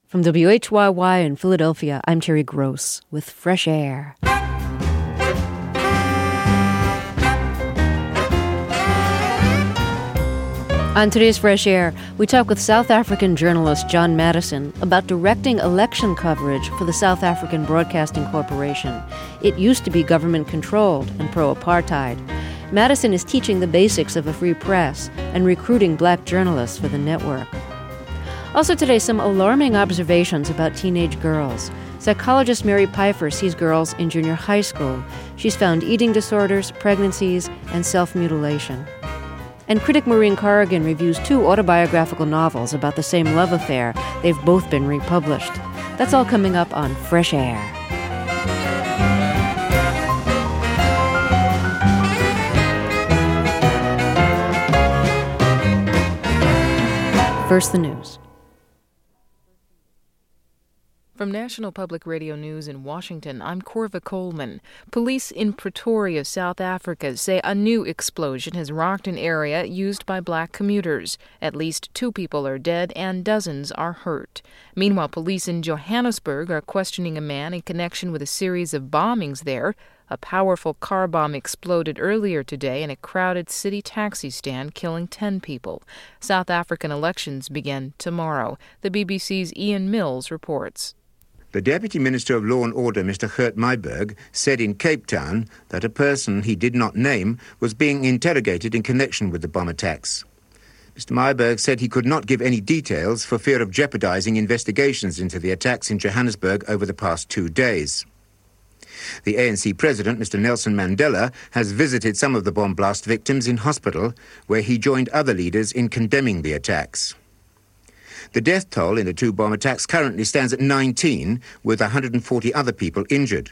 From WHYY in Philadelphia, I'm Terry Gross with Fresh Air. On today's Fresh Air, we talk with South African journalist John Maddison about directing election coverage for the South African Broadcasting Corporation. It used to be government-controlled and pro-apartheid. Maddison is teaching the basics of a free press and recruiting black journalists for the network. Also today, some alarming observations about teenage girls. Psychologist Mary Pfeiffer sees girls in junior high school. She's found eating disorders, pregnancies, and self-mutilation. And critic Maureen Corrigan reviews 2 autobiographical novels about the same love affair. They've both been republished. That's all coming up on Fresh Air. First, the news. From National Public Radio News in Washington, I'm Corva Coleman. Police in Pretoria, South Africa, say a new explosion has rocked an area used by black commuters. At least 2 people are dead and dozens are hurt. Meanwhile, police in Johannesburg are questioning a man in connection with a series of bombings there. A powerful car bomb exploded earlier today in a crowded city taxi stand, killing 10 people. South African elections begin tomorrow. The BBC's Ian Mills reports. The Deputy Minister of Law and Order, Mr. Gert Myburgh, said in Cape Town that a person he did not name was being interrogated in connection with the bomb attacks. Mr. Myburgh said he could not give any details for fear of jeopardizing investigations into the attacks in Johannesburg over the past 2 days. The ANC president, Mr. Nelson Mandela, has visited some of the bomb blast victims in hospital, where he joined other leaders in condemning the attacks. The death toll in the 2 bomb attacks currently stands at 19, with 140 other people injured.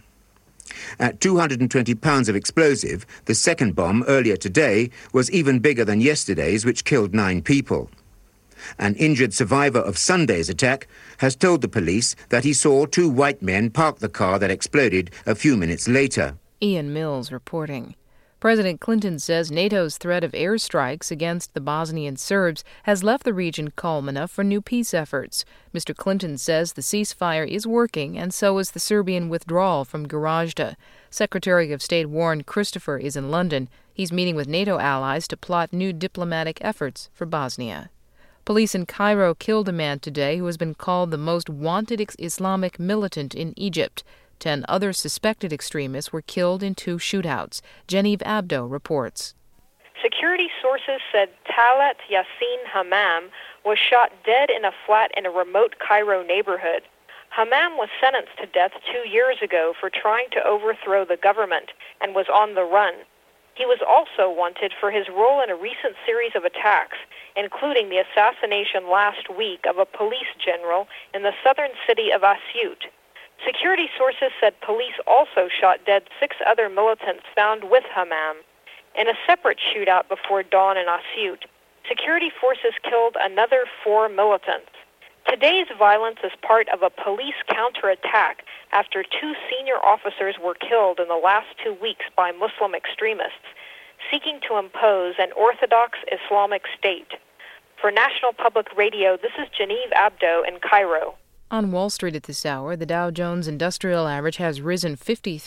At 220 pounds of explosive, the second bomb earlier today was even bigger than yesterday's, which killed 9 people. An injured survivor of Sunday's attack has told the police that he saw 2 white men park the car that exploded a few minutes later. Ian Mills reporting. President Clinton says NATO's threat of airstrikes against the Bosnian Serbs has left the region calm enough for new peace efforts. Mr. Clinton says the ceasefire is working, and so is the Serbian withdrawal from Gorazde. Secretary of State Warren Christopher is in London. He's meeting with NATO allies to plot new diplomatic efforts for Bosnia. Police in Cairo killed a man today who has been called the most wanted Islamic militant in Egypt. 10 other suspected extremists were killed in 2 shootouts. Genevieve Abdo reports. Security sources said Talat Yassin Hammam was shot dead in a flat in a remote Cairo neighborhood. Hammam was sentenced to death 2 years ago for trying to overthrow the government and was on the run. He was also wanted for his role in a recent series of attacks, including the assassination last week of a police general in the southern city of Asyut. Security sources said police also shot dead 6 other militants found with Hammam. In a separate shootout before dawn in Asyut, security forces killed another 4 militants. Today's violence is part of a police counterattack after 2 senior officers were killed in the last 2 weeks by Muslim extremists seeking to impose an orthodox Islamic state. For National Public Radio, this is Genevieve Abdo in Cairo. On Wall Street at this hour, the Dow Jones Industrial Average has risen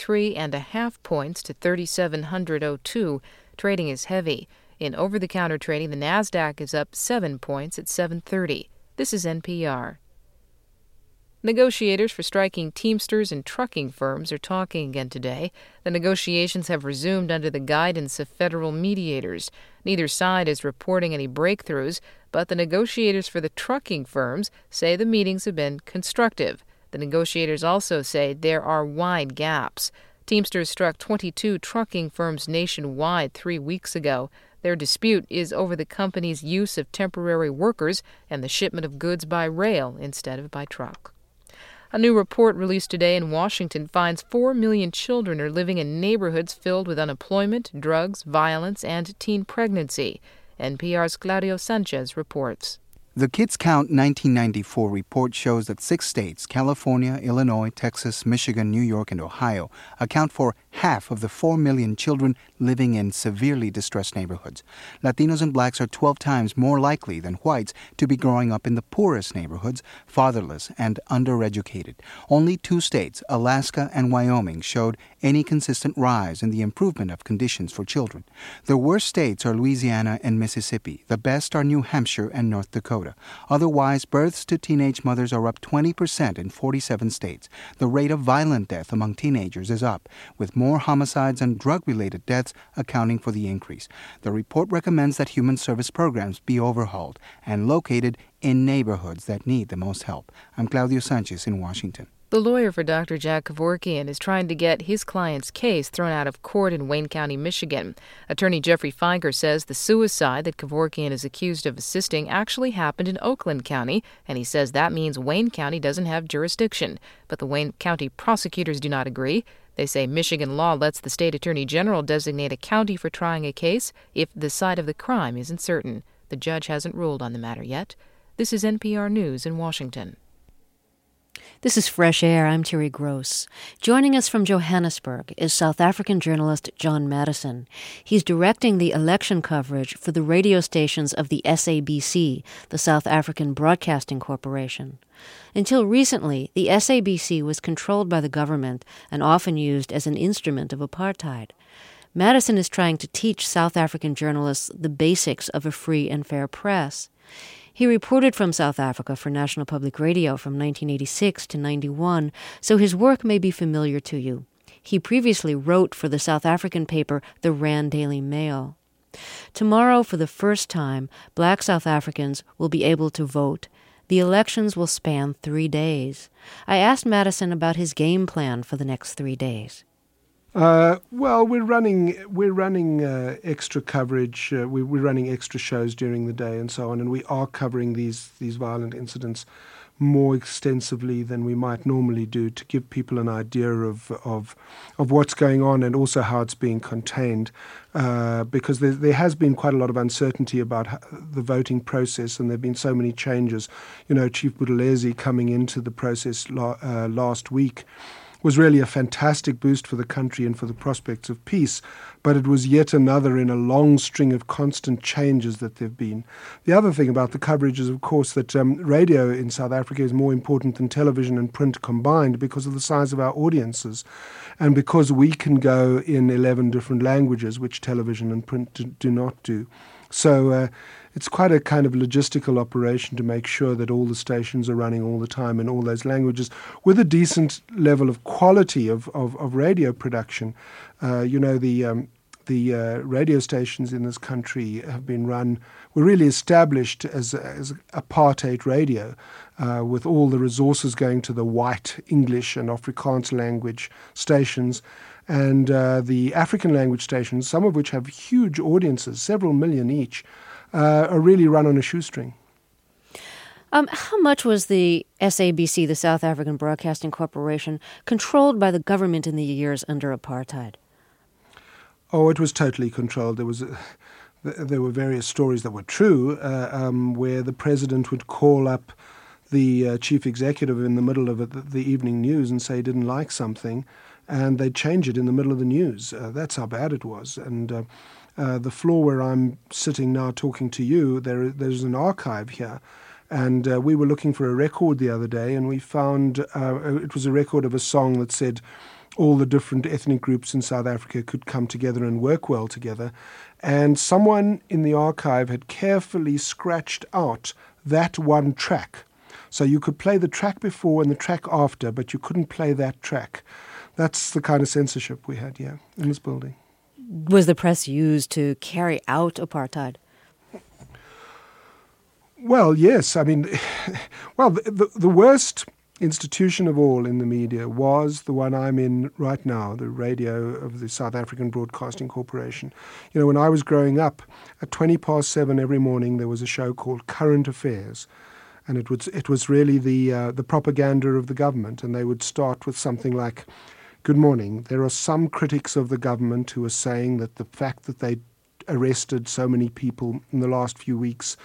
53.5 points to 3,702. Trading is heavy. In over-the-counter trading, the Nasdaq is up 7 points at 730. This is NPR. Negotiators for striking Teamsters and trucking firms are talking again today. The negotiations have resumed under the guidance of federal mediators. Neither side is reporting any breakthroughs, but the negotiators for the trucking firms say the meetings have been constructive. The negotiators also say there are wide gaps. Teamsters struck 22 trucking firms nationwide 3 weeks ago. Their dispute is over the company's use of temporary workers and the shipment of goods by rail instead of by truck. A new report released today in Washington finds 4 million children are living in neighborhoods filled with unemployment, drugs, violence, and teen pregnancy. NPR's Claudio Sanchez reports. The Kids Count 1994 report shows that 6 states, California, Illinois, Texas, Michigan, New York, and Ohio, account for half of the 4 million children living in severely distressed neighborhoods. Latinos and blacks are 12 times more likely than whites to be growing up in the poorest neighborhoods, fatherless and undereducated. Only 2 states, Alaska and Wyoming, showed any consistent rise in the improvement of conditions for children. The worst states are Louisiana and Mississippi. The best are New Hampshire and North Dakota. Otherwise, births to teenage mothers are up 20% in 47 states. The rate of violent death among teenagers is up, with more homicides and drug-related deaths accounting for the increase. The report recommends that human service programs be overhauled and located in neighborhoods that need the most help. I'm Claudio Sanchez in Washington. The lawyer for Dr. Jack Kevorkian is trying to get his client's case thrown out of court in Wayne County, Michigan. Attorney Jeffrey Feiger says the suicide that Kevorkian is accused of assisting actually happened in Oakland County, and he says that means Wayne County doesn't have jurisdiction. But the Wayne County prosecutors do not agree. They say Michigan law lets the state attorney general designate a county for trying a case if the site of the crime isn't certain. The judge hasn't ruled on the matter yet. This is NPR News in Washington. This is Fresh Air. I'm Terry Gross. Joining us from Johannesburg is South African journalist John Maddison. He's directing the election coverage for the radio stations of the SABC, the South African Broadcasting Corporation. Until recently, the SABC was controlled by the government and often used as an instrument of apartheid. Maddison is trying to teach South African journalists the basics of a free and fair press. He reported from South Africa for National Public Radio from 1986 to 91, so his work may be familiar to you. He previously wrote for the South African paper The Rand Daily Mail. Tomorrow, for the first time, black South Africans will be able to vote. The elections will span 3 days. I asked Maddison about his game plan for the next 3 days. Well, we're running extra coverage. We're running extra shows during the day and so on, and we are covering these violent incidents more extensively than we might normally do to give people an idea of what's going on and also how it's being contained, because there has been quite a lot of uncertainty about the voting process, and there have been so many changes. You know, Chief Buthelezi coming into the process last week was really a fantastic boost for the country and for the prospects of peace, but it was yet another in a long string of constant changes that there have been. The other thing about the coverage is, of course, that radio in South Africa is more important than television and print combined because of the size of our audiences and because we can go in 11 different languages, which television and print do not do. So it's quite a kind of logistical operation to make sure that all the stations are running all the time in all those languages with a decent level of quality of radio production. The radio stations in this country were really established as apartheid radio, with all the resources going to the white English and Afrikaans language stations. And the African language stations, some of which have huge audiences, several million each, are really run on a shoestring. How much was the SABC, the South African Broadcasting Corporation, controlled by the government in the years under apartheid? Oh, it was totally controlled. There were various stories that were true, where the president would call up the chief executive in the middle of the evening news and say he didn't like something, and they'd change it in the middle of the news. That's how bad it was. And the floor where I'm sitting now talking to you, there's an archive here. And we were looking for a record the other day, and we found it was a record of a song that said all the different ethnic groups in South Africa could come together and work well together. And someone in the archive had carefully scratched out that one track. So you could play the track before and the track after, but you couldn't play that track. That's the kind of censorship we had here in this building. Was the press used to carry out apartheid? Well, yes. I mean, well, the worst institution of all in the media was the one I'm in right now, the radio of the South African Broadcasting Corporation. You know, when I was growing up, at 7:20 every morning there was a show called Current Affairs, and it was really the propaganda of the government, and they would start with something like, "Good morning. There are some critics of the government who are saying that the fact that they arrested so many people in the last few weeks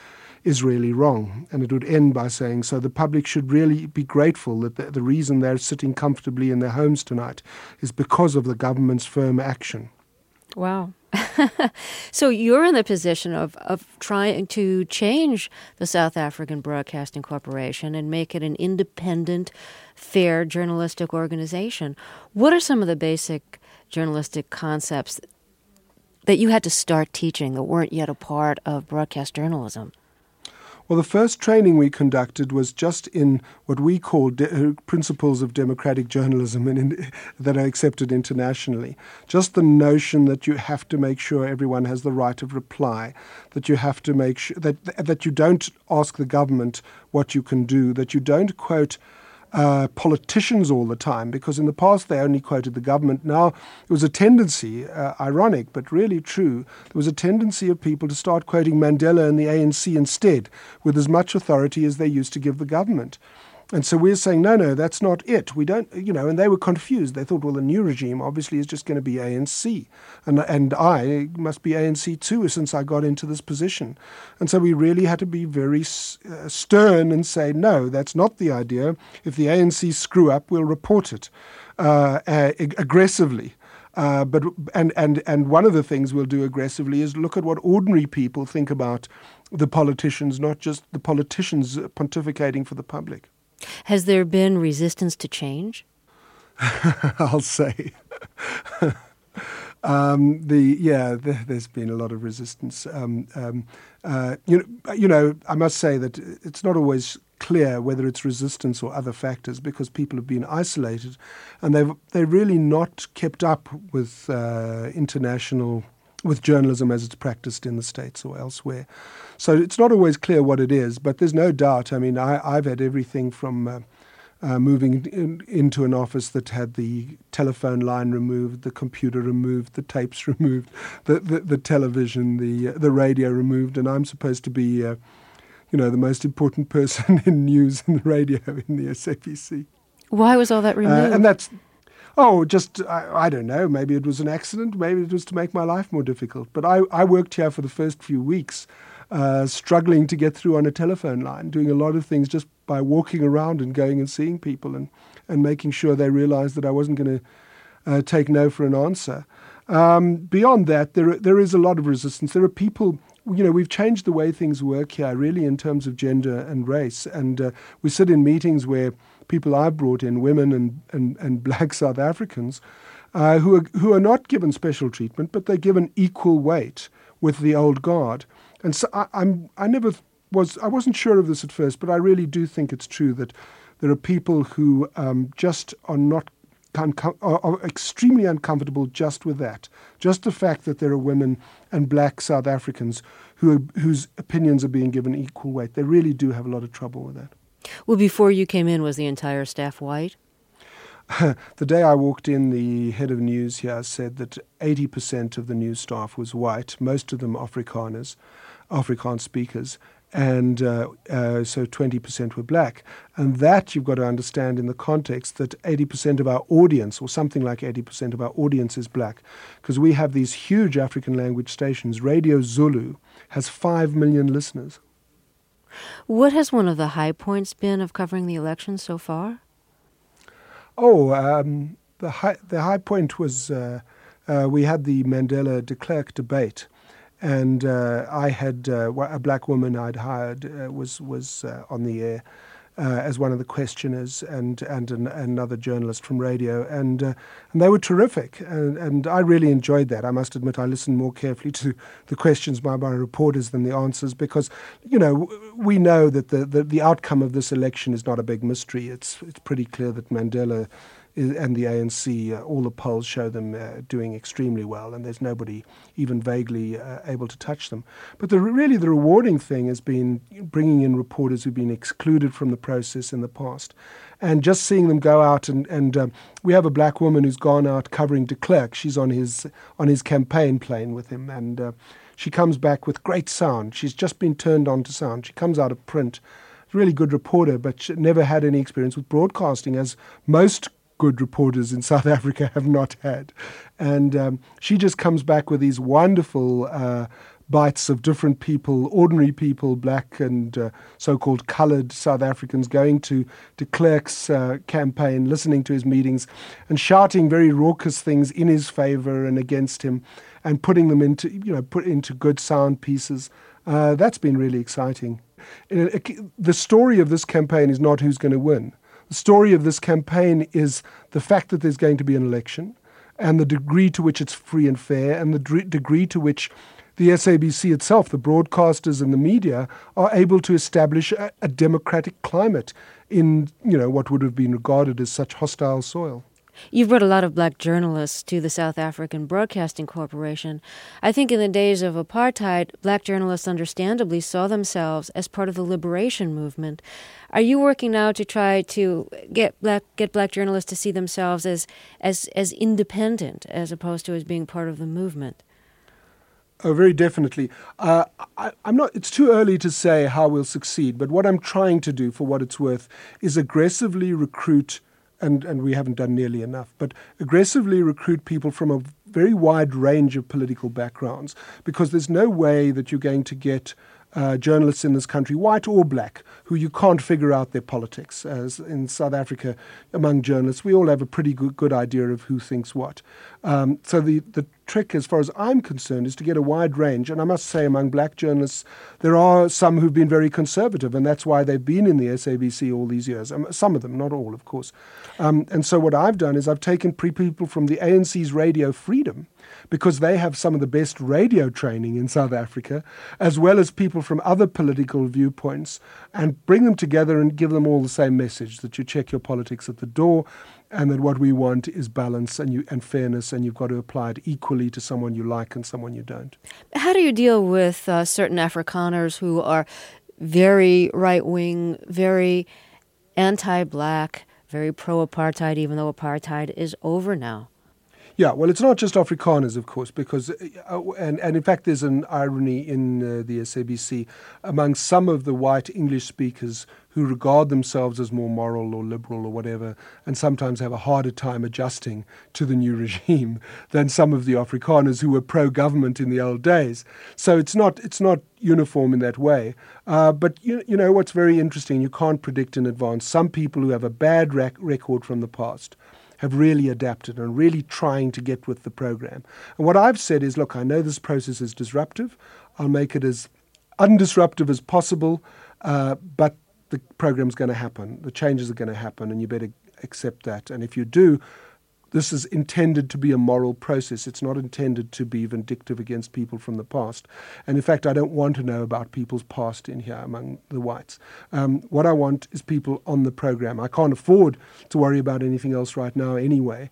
is really wrong. And it would end by saying, so the public should really be grateful that the reason they're sitting comfortably in their homes tonight is because of the government's firm action. Wow. So you're in the position of trying to change the South African Broadcasting Corporation and make it an independent, fair journalistic organization. What are some of the basic journalistic concepts that you had to start teaching that weren't yet a part of broadcast journalism? Well, the first training we conducted was just in what we call principles of democratic journalism that are accepted internationally. Just the notion that you have to make sure everyone has the right of reply, that you have to make sure that you don't ask the government what you can do, that you don't quote politicians all the time, because in the past they only quoted the government. Now, there was a tendency, ironic but really true, there was a tendency of people to start quoting Mandela and the ANC instead, with as much authority as they used to give the government. And so we're saying, no, that's not it. We don't, and they were confused. They thought, well, the new regime obviously is just going to be ANC. And I must be ANC too, since I got into this position. And so we really had to be very stern and say, no, that's not the idea. If the ANC screw up, we'll report it aggressively. But one of the things we'll do aggressively is look at what ordinary people think about the politicians, not just the politicians pontificating for the public. Has there been resistance to change? I'll say. There's been a lot of resistance. I must say that it's not always clear whether it's resistance or other factors, because people have been isolated and they've really not kept up with with journalism as it's practiced in the States or elsewhere. So it's not always clear what it is, but there's no doubt. I mean, I've had everything from moving into an office that had the telephone line removed, the computer removed, the tapes removed, the television, the radio removed, and I'm supposed to be, the most important person in news and radio in the SABC. Why was all that removed? And that's... I don't know. Maybe it was an accident. Maybe it was to make my life more difficult. But I worked here for the first few weeks, struggling to get through on a telephone line, doing a lot of things just by walking around and going and seeing people and making sure they realized that I wasn't going to take no for an answer. Beyond that, there is a lot of resistance. There are people... we've changed the way things work here, really, in terms of gender and race. And we sit in meetings where people I've brought in, women and black South Africans, who are not given special treatment, but they're given equal weight with the old guard. And so I wasn't sure of this at first, but I really do think it's true that there are people who just are extremely uncomfortable just with that. Just the fact that there are women and black South Africans whose opinions are being given equal weight. They really do have a lot of trouble with that. Well, before you came in, was the entire staff white? The day I walked in, the head of news here said that 80% of the news staff was white, most of them Afrikaans speakers, and so 20% were black. And that you've got to understand in the context that 80% of our audience, or something like 80% of our audience, is black. Because we have these huge African language stations. Radio Zulu has 5 million listeners. What has one of the high points been of covering the election so far? The high point was we had the Mandela de Klerk debate, and I had a black woman I'd hired was on the air as one of the questioners, and another journalist from radio, and they were terrific, and I really enjoyed that. I must admit, I listened more carefully to the questions by my reporters than the answers, because we know that the outcome of this election is not a big mystery. It's pretty clear that Mandela and the ANC, all the polls show them doing extremely well, and there's nobody even vaguely able to touch them. But the rewarding thing has been bringing in reporters who've been excluded from the process in the past, and just seeing them go out and we have a black woman who's gone out covering de Klerk. She's on his campaign plane with him, and she comes back with great sound. She's just been turned on to sound. She comes out of print. Really good reporter, but she never had any experience with broadcasting, as most good reporters in South Africa have not had. And she just comes back with these wonderful bites of different people, ordinary people, black and so-called coloured South Africans, going to de Klerk's campaign, listening to his meetings and shouting very raucous things in his favour and against him, and putting them into good sound pieces. That's been really exciting. The story of this campaign is not who's going to win. The story of this campaign is the fact that there's going to be an election, and the degree to which it's free and fair, and the degree to which the SABC itself, the broadcasters and the media, are able to establish a democratic climate in what would have been regarded as such hostile soil. You've brought a lot of black journalists to the South African Broadcasting Corporation. I think in the days of apartheid, black journalists understandably saw themselves as part of the liberation movement. Are you working now to try to get black journalists to see themselves as independent as opposed to as being part of the movement? Oh, very definitely. I'm not. It's too early to say how we'll succeed, but what I'm trying to do, for what it's worth, is aggressively recruit, and we haven't done nearly enough, but aggressively recruit people from a very wide range of political backgrounds, because there's no way that you're going to get journalists in this country, white or black, who you can't figure out their politics. As in South Africa, among journalists, we all have a pretty good idea of who thinks what. So the trick, as far as I'm concerned, is to get a wide range. And I must say, among black journalists, there are some who've been very conservative, and that's why they've been in the SABC all these years. Some of them, not all, of course. And so what I've done is I've taken people from the ANC's Radio Freedom, because they have some of the best radio training in South Africa, as well as people from other political viewpoints, and bring them together and give them all the same message, that you check your politics at the door, and that what we want is balance and fairness, and you've got to apply it equally to someone you like and someone you don't. How do you deal with certain Afrikaners who are very right-wing, very anti-black, very pro-apartheid, even though apartheid is over now? Yeah, well, it's not just Afrikaners, of course, because, and in fact, there's an irony in the SABC among some of the white English speakers who regard themselves as more moral or liberal or whatever, and sometimes have a harder time adjusting to the new regime than some of the Afrikaners who were pro-government in the old days. So it's not uniform in that way. But you know what's very interesting, you can't predict in advance. Some people who have a bad record from the past have really adapted and really trying to get with the program. And what I've said is, look, I know this process is disruptive. I'll make it as undisruptive as possible, but the program's going to happen. The changes are going to happen, and you better accept that. And if you do, this is intended to be a moral process. It's not intended to be vindictive against people from the past. And in fact, I don't want to know about people's past in here among the whites. What I want is people on the program. I can't afford to worry about anything else right now anyway.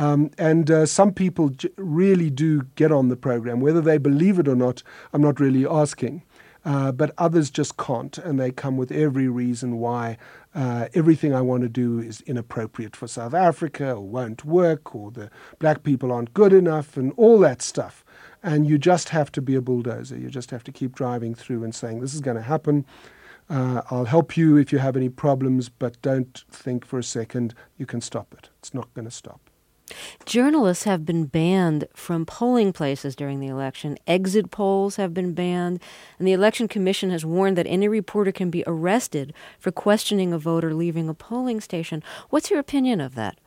And some people really do get on the program. Whether they believe it or not, I'm not really asking. But others just can't, and they come with every reason why everything I want to do is inappropriate for South Africa, or won't work, or the black people aren't good enough, and all that stuff. And you just have to be a bulldozer. You just have to keep driving through and saying, this is going to happen. I'll help you if you have any problems, but don't think for a second you can stop it. It's not going to stop. Journalists have been banned from polling places during the election. Exit polls have been banned, and the Election Commission has warned that any reporter can be arrested for questioning a voter leaving a polling station. What's your opinion of that?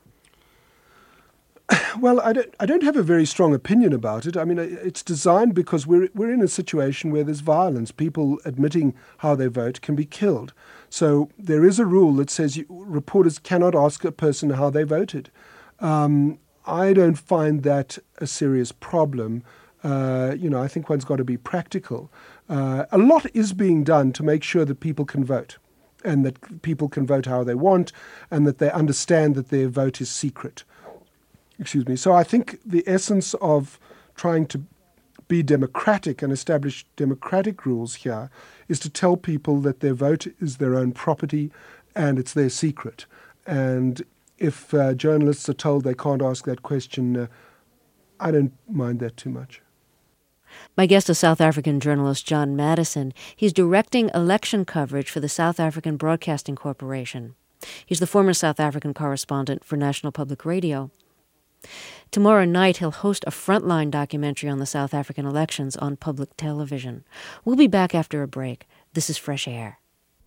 Well, I don't have a very strong opinion about it. I mean, it's designed because we're in a situation where there's violence. People admitting how they vote can be killed. So there is a rule that says reporters cannot ask a person how they voted. I don't find that a serious problem. I think one's got to be practical. A lot is being done to make sure that people can vote, and that people can vote how they want, and that they understand that their vote is secret. Excuse me. So I think the essence of trying to be democratic and establish democratic rules here is to tell people that their vote is their own property and it's their secret. And if journalists are told they can't ask that question, I don't mind that too much. My guest is South African journalist John Maddison. He's directing election coverage for the South African Broadcasting Corporation. He's the former South African correspondent for National Public Radio. Tomorrow night, he'll host a Frontline documentary on the South African elections on public television. We'll be back after a break. This is Fresh Air.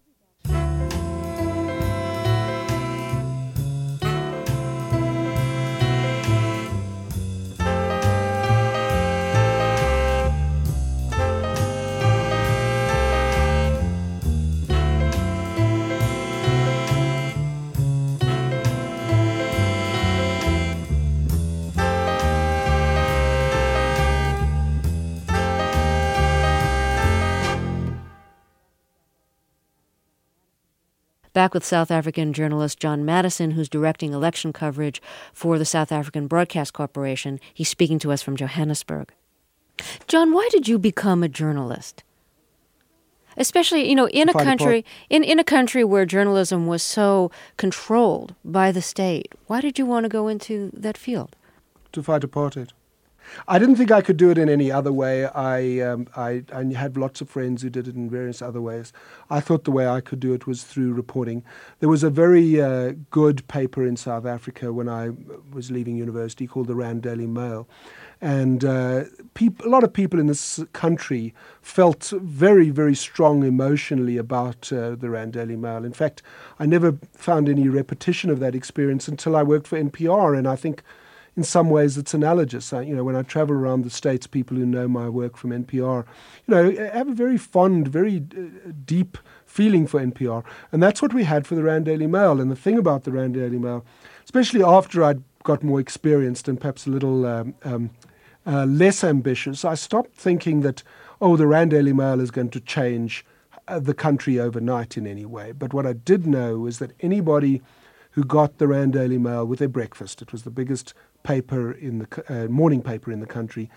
Back with South African journalist John Maddison, who's directing election coverage for the South African Broadcast Corporation. He's speaking to us from Johannesburg. John, why did you become a journalist? Especially, in a country where journalism was so controlled by the state. Why did you want to go into that field? To fight apartheid. I didn't think I could do it in any other way. I had lots of friends who did it in various other ways. I thought the way I could do it was through reporting. There was a very good paper in South Africa when I was leaving university called the Rand Daily Mail. And a lot of people in this country felt very, very strong emotionally about the Rand Daily Mail. In fact, I never found any repetition of that experience until I worked for NPR, and I think in some ways it's analogous. When I travel around the States, people who know my work from NPR, have a very fond, very deep feeling for NPR. And that's what we had for the Rand Daily Mail. And the thing about the Rand Daily Mail, especially after I'd got more experienced and perhaps a little less ambitious, I stopped thinking that, the Rand Daily Mail is going to change the country overnight in any way. But what I did know is that anybody who got the Rand Daily Mail with their breakfast, it was the biggest paper in the morning paper in the country,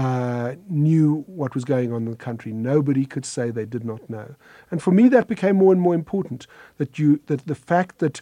knew what was going on in the country. Nobody could say they did not know. And for me, that became more and more important, that the fact that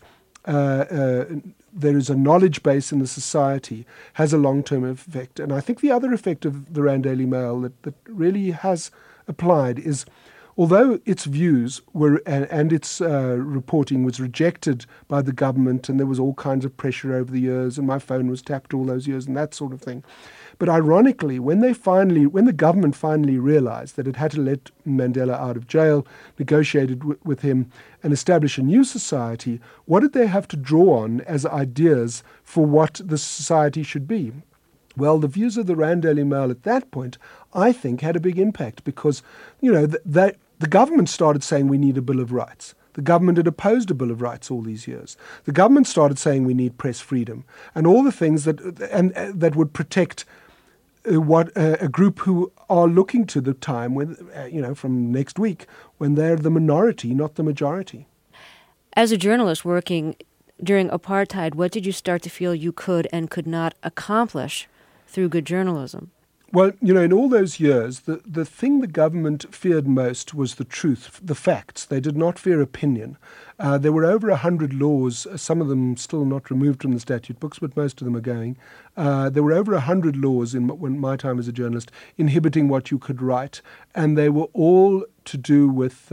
there is a knowledge base in the society has a long-term effect. And I think the other effect of the Rand Daily Mail that really has applied is, although its views were and its reporting was rejected by the government, and there was all kinds of pressure over the years, and my phone was tapped all those years and that sort of thing. But ironically, when the government finally realized that it had to let Mandela out of jail, negotiated with him, and establish a new society, what did they have to draw on as ideas for what the society should be? Well, the views of the Rand Daily Mail at that point, I think, had a big impact because, the government started saying we need a Bill of Rights. The government had opposed a Bill of Rights all these years. The government started saying we need press freedom and all the things that would protect a group who are looking to the time when, from next week, when they're the minority, not the majority. As a journalist working during apartheid, what did you start to feel you could and could not accomplish through good journalism? Well, in all those years, the thing the government feared most was the truth, the facts. They did not fear opinion. There were over 100 laws, some of them still not removed from the statute books, but most of them are going. There were over 100 laws in my time as a journalist inhibiting what you could write, and they were all to do with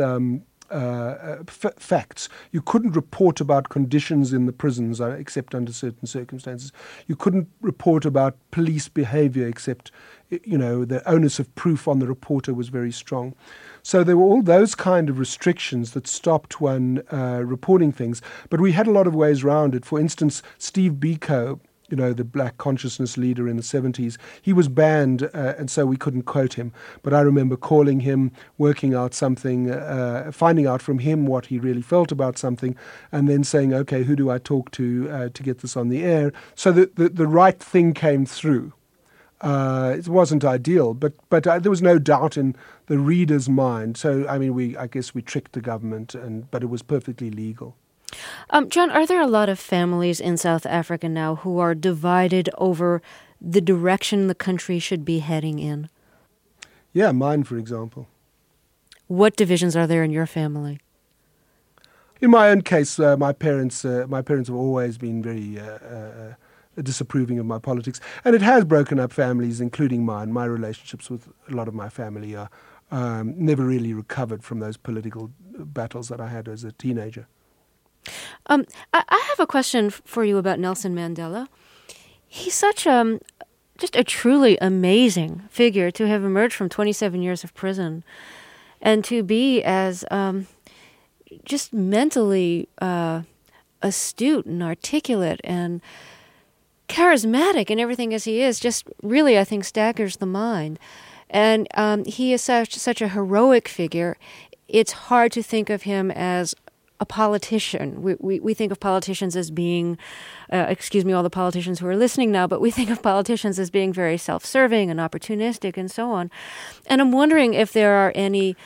facts. You couldn't report about conditions in the prisons except under certain circumstances. You couldn't report about police behavior except, the onus of proof on the reporter was very strong. So there were all those kind of restrictions that stopped one reporting things. But we had a lot of ways around it. For instance, Steve Biko, the black consciousness leader in the 70s, he was banned, and so we couldn't quote him. But I remember calling him, working out something, finding out from him what he really felt about something, and then saying, okay, who do I talk to get this on the air? So the right thing came through. It wasn't ideal, but there was no doubt in the reader's mind. So, I guess we tricked the government, but it was perfectly legal. John, are there a lot of families in South Africa now who are divided over the direction the country should be heading in? Yeah, mine, for example. What divisions are there in your family? In my own case, my parents have always been very disapproving of my politics, and it has broken up families, including mine. My relationships with a lot of my family are never really recovered from those political battles that I had as a teenager. I have a question for you about Nelson Mandela. He's such just a truly amazing figure to have emerged from 27 years of prison and to be as just mentally astute and articulate and charismatic and everything as he is, just really, I think, staggers the mind. And he is such a heroic figure. It's hard to think of him as a politician. We think of politicians as being, excuse me, all the politicians who are listening now, but we think of politicians as being very self-serving and opportunistic and so on. And I'm wondering if there are any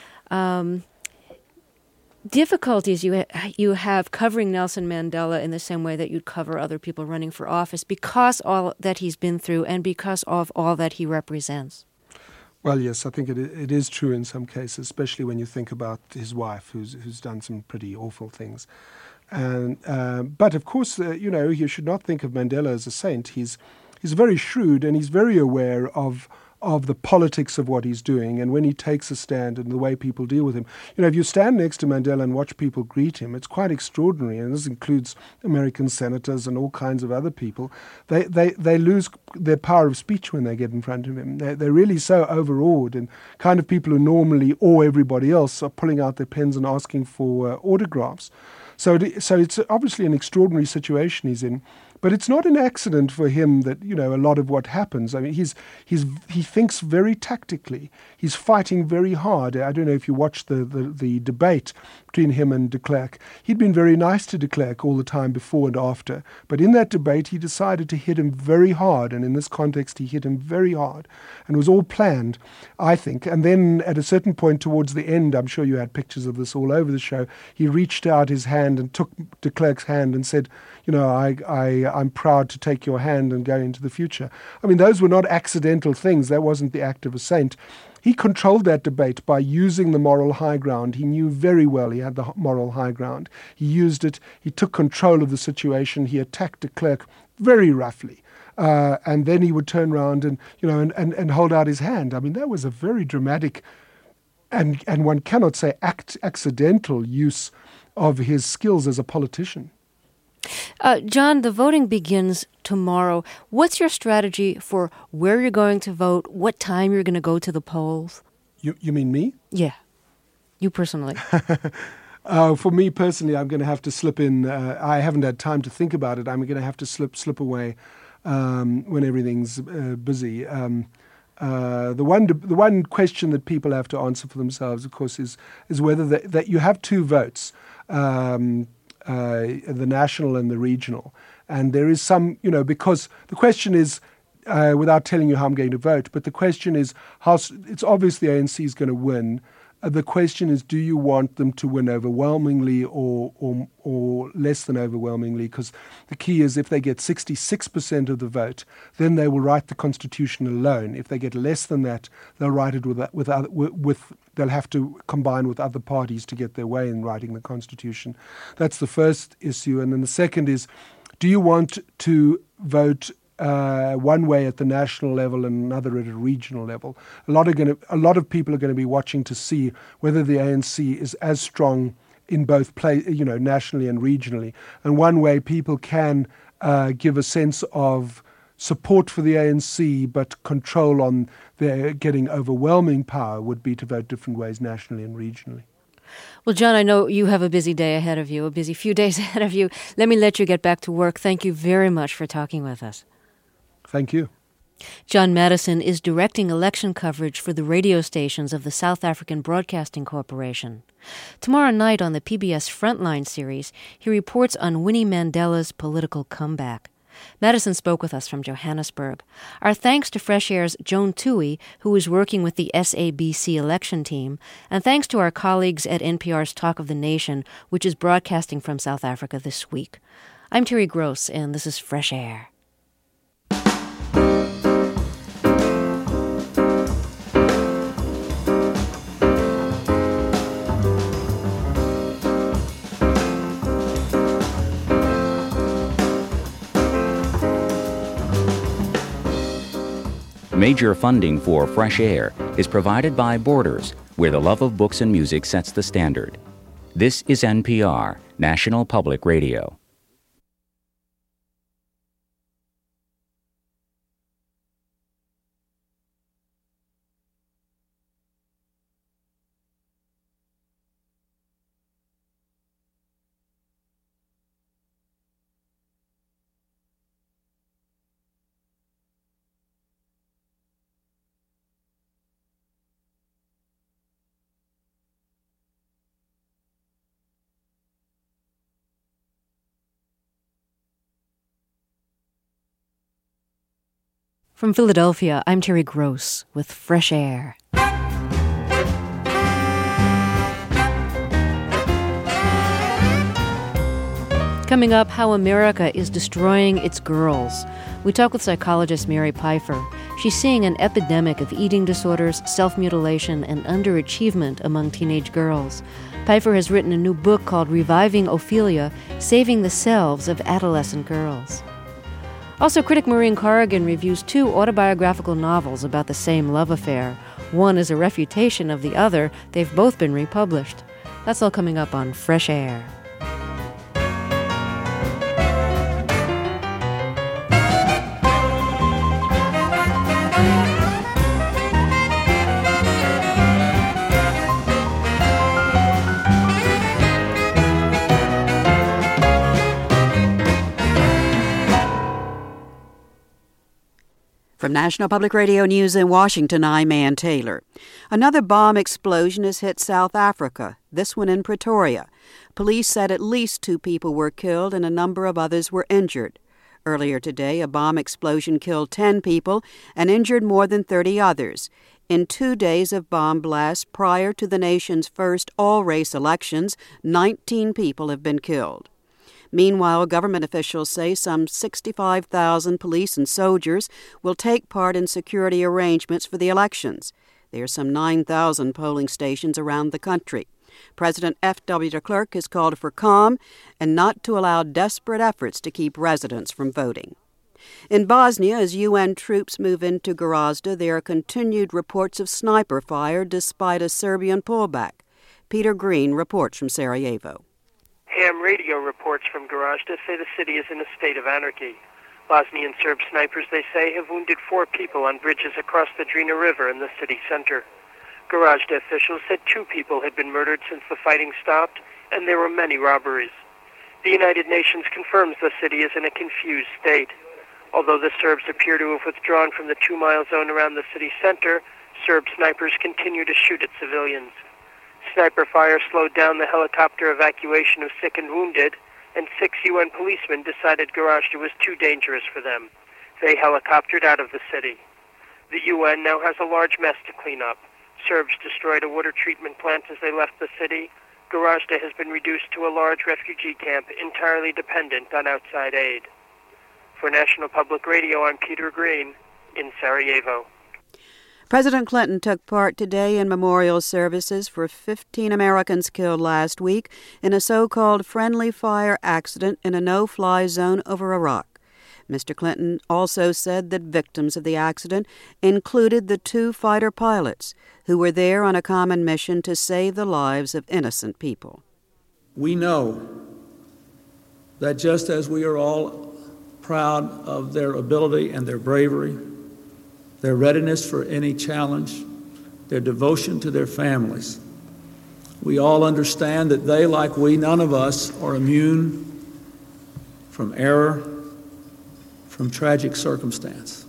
difficulties you have covering Nelson Mandela in the same way that you'd cover other people running for office because all that he's been through and because of all that he represents. Well, yes, I think it is true in some cases, especially when you think about his wife, who's done some pretty awful things. And but of course, you should not think of Mandela as a saint. He's very shrewd and he's very aware of the politics of what he's doing and when he takes a stand and the way people deal with him. If you stand next to Mandela and watch people greet him, it's quite extraordinary. And this includes American senators and all kinds of other people. They lose their power of speech when they get in front of him. They're really so overawed, and kind of people who normally awe everybody else are pulling out their pens and asking for autographs. So it's obviously an extraordinary situation he's in. But it's not an accident for him that, a lot of what happens. I mean, he thinks very tactically. He's fighting very hard. I don't know if you watched the debate between him and de Klerk. He'd been very nice to de Klerk all the time before and after. But in that debate, he decided to hit him very hard. And in this context, he hit him very hard. And it was all planned, I think. And then at a certain point towards the end, I'm sure you had pictures of this all over the show, he reached out his hand and took de Klerk's hand and said, I'm proud to take your hand and go into the future. I mean, those were not accidental things. That wasn't the act of a saint. He controlled that debate by using the moral high ground. He knew very well he had the moral high ground. He used it. He took control of the situation. He attacked de Klerk very roughly. And then he would turn around and hold out his hand. I mean, that was a very dramatic and one cannot say accidental use of his skills as a politician. John, the voting begins tomorrow. What's your strategy for where you're going to vote, what time you're going to go to the polls? You mean me? Yeah, you personally. For me personally, I'm going to have to slip in. I haven't had time to think about it. I'm going to have to slip away when everything's busy. The one question that people have to answer for themselves, of course, is whether that you have two votes. The national and the regional. And there is some, because the question is, without telling you how I'm going to vote, but the question is, it's obvious the ANC is going to win. The question is, do you want them to win overwhelmingly or less than overwhelmingly? Because the key is if they get 66% of the vote, then they will write the Constitution alone. If they get less than that, they'll write it they'll have to combine with other parties to get their way in writing the Constitution. That's the first issue. And then the second is, do you want to vote one way at the national level and another at a regional level? A lot of people are going to be watching to see whether the ANC is as strong in both nationally and regionally. And one way people can give a sense of support for the ANC, but control on their getting overwhelming power would be to vote different ways nationally and regionally. Well, John, I know you have a busy day ahead of you, a busy few days ahead of you. Let me let you get back to work. Thank you very much for talking with us. Thank you. John Maddison is directing election coverage for the radio stations of the South African Broadcasting Corporation. Tomorrow night on the PBS Frontline series, he reports on Winnie Mandela's political comeback. Maddison spoke with us from Johannesburg. Our thanks to Fresh Air's Joan Toohey, who is working with the SABC election team, and thanks to our colleagues at NPR's Talk of the Nation, which is broadcasting from South Africa this week. I'm Terry Gross, and this is Fresh Air. Major funding for Fresh Air is provided by Borders, where the love of books and music sets the standard. This is NPR, National Public Radio. From Philadelphia, I'm Terry Gross with Fresh Air. Coming up, how America is destroying its girls. We talk with psychologist Mary Pfeiffer. She's seeing an epidemic of eating disorders, self-mutilation, and underachievement among teenage girls. Pfeiffer has written a new book called Reviving Ophelia, Saving the Selves of Adolescent Girls. Also, critic Maureen Corrigan reviews 2 autobiographical novels about the same love affair. One is a refutation of the other. They've both been republished. That's all coming up on Fresh Air. From National Public Radio News in Washington, I'm Ann Taylor. Another bomb explosion has hit South Africa, this one in Pretoria. Police said at least 2 people were killed and a number of others were injured. Earlier today, a bomb explosion killed 10 people and injured more than 30 others. In 2 days of bomb blasts prior to the nation's first all-race elections, 19 people have been killed. Meanwhile, government officials say some 65,000 police and soldiers will take part in security arrangements for the elections. There are some 9,000 polling stations around the country. President F.W. de Klerk has called for calm and not to allow desperate efforts to keep residents from voting. In Bosnia, as UN troops move into Gorazde, there are continued reports of sniper fire despite a Serbian pullback. Peter Green reports from Sarajevo. Ham radio reports from Gorazde say the city is in a state of anarchy. Bosnian Serb snipers, they say, have wounded 4 people on bridges across the Drina River in the city center. Gorazde officials said 2 people had been murdered since the fighting stopped, and there were many robberies. The United Nations confirms the city is in a confused state. Although the Serbs appear to have withdrawn from the 2-mile zone around the city center, Serb snipers continue to shoot at civilians. Sniper fire slowed down the helicopter evacuation of sick and wounded, and 6 UN policemen decided Gorazde was too dangerous for them. They helicoptered out of the city. The UN now has a large mess to clean up. Serbs destroyed a water treatment plant as they left the city. Gorazde has been reduced to a large refugee camp entirely dependent on outside aid. For National Public Radio, I'm Peter Green in Sarajevo. President Clinton took part today in memorial services for 15 Americans killed last week in a so-called friendly fire accident in a no-fly zone over Iraq. Mr. Clinton also said that victims of the accident included the 2 fighter pilots who were there on a common mission to save the lives of innocent people. We know that just as we are all proud of their ability and their bravery, their readiness for any challenge, their devotion to their families, we all understand that they, like we, none of us are immune from error, from tragic circumstance.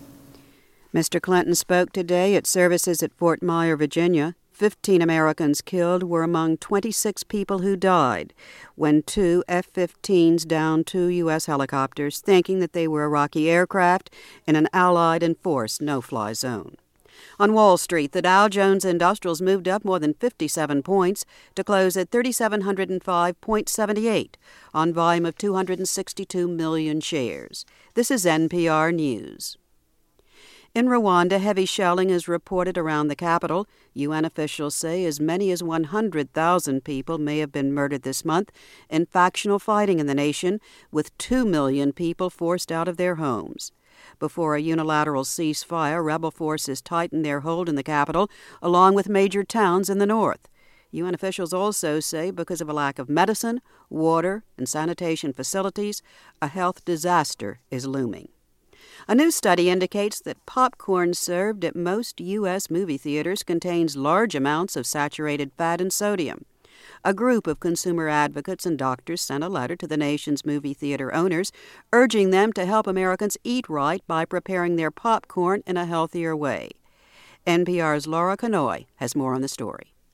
Mr. Clinton spoke today at services at Fort Myer, Virginia. 15 Americans killed were among 26 people who died when 2 F-15s downed 2 U.S. helicopters, thinking that they were Iraqi aircraft in an Allied enforced no-fly zone. On Wall Street, the Dow Jones Industrials moved up more than 57 points to close at 3,705.78 on volume of 262 million shares. This is NPR News. In Rwanda, heavy shelling is reported around the capital. UN officials say as many as 100,000 people may have been murdered this month in factional fighting in the nation, with 2 million people forced out of their homes. Before a unilateral ceasefire, rebel forces tightened their hold in the capital, along with major towns in the north. UN officials also say because of a lack of medicine, water, and sanitation facilities, a health disaster is looming. A new study indicates that popcorn served at most U.S. movie theaters contains large amounts of saturated fat and sodium. A group of consumer advocates and doctors sent a letter to the nation's movie theater owners, urging them to help Americans eat right by preparing their popcorn in a healthier way. NPR's Laura Canoy has more on the story.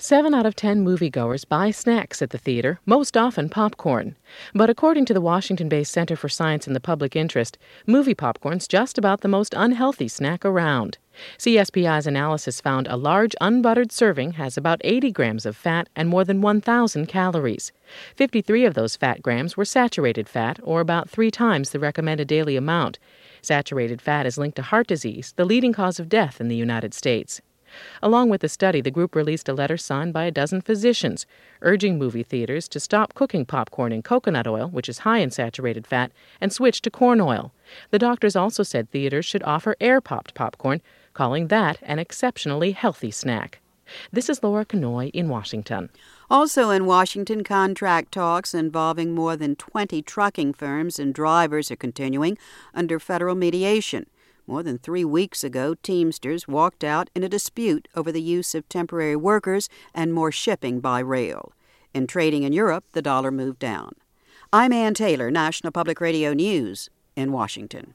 7 out of 10 moviegoers buy snacks at the theater, most often popcorn. But according to the Washington-based Center for Science in the Public Interest, movie popcorn's just about the most unhealthy snack around. CSPI's analysis found a large unbuttered serving has about 80 grams of fat and more than 1,000 calories. 53 of those fat grams were saturated fat, or about 3 times the recommended daily amount. Saturated fat is linked to heart disease, the leading cause of death in the United States. Along with the study, the group released a letter signed by a dozen physicians, urging movie theaters to stop cooking popcorn in coconut oil, which is high in saturated fat, and switch to corn oil. The doctors also said theaters should offer air-popped popcorn, calling that an exceptionally healthy snack. This is Laura Kanoy in Washington. Also in Washington, contract talks involving more than 20 trucking firms and drivers are continuing under federal mediation. More than 3 weeks ago, Teamsters walked out in a dispute over the use of temporary workers and more shipping by rail. In trading in Europe, the dollar moved down. I'm Ann Taylor, National Public Radio News in Washington.